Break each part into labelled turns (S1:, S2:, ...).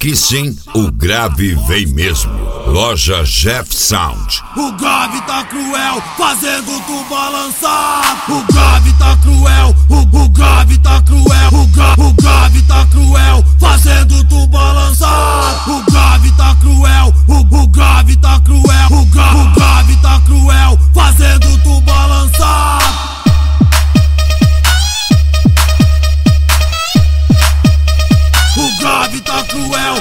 S1: Aqui sim, o grave vem mesmo. Loja Jeff Sound.
S2: O grave tá cruel, fazendo tu balançar. O grave tá cruel, o grave tá cruel. O grave tá cruel, fazendo tu balançar. O grave tá cruel, o grave tá cruel. O grave tá cruel, fazendo tu balançar. O grave tá cruel.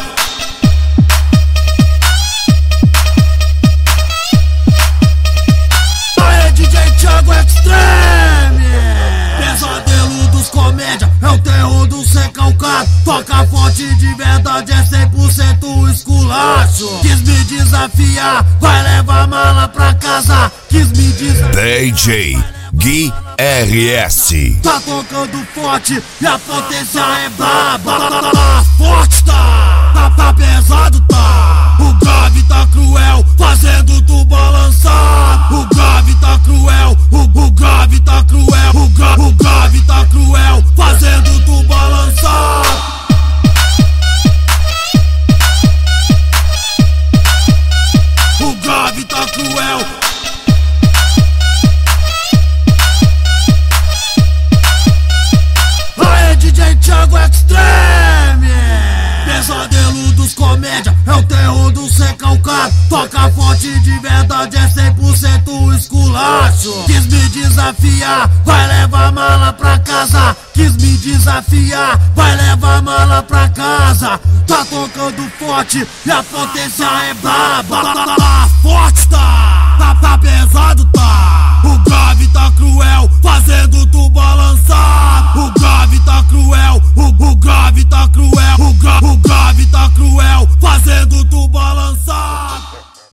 S2: Aê, DJ Thiago Extreme. Pesadelo dos comédia, é o terror do sem calcado. Toca forte de verdade, é 100% esculacho. Quis me desafiar, vai levar mala pra casa. Quis me desafiar.
S1: DJ Gui RS.
S2: Tá tocando forte e a potência é braba. Forte tá pesado tá. O grave tá cruel, fazendo tu balançar. O grave tá cruel, o grave tá cruel. O grave tá cruel, fazendo tu balançar. O grave tá cruel. DJ Thiago Extreme. Pesadelo dos comédia, é o terror do sem calcado. Toca forte de verdade, é 100% esculacho. Quis me desafiar, vai levar mala pra casa. Quis me desafiar, vai levar mala pra casa. Tá tocando forte e a potência é braba. Forte tá pesado tá. O grave tá cruel, fazendo tu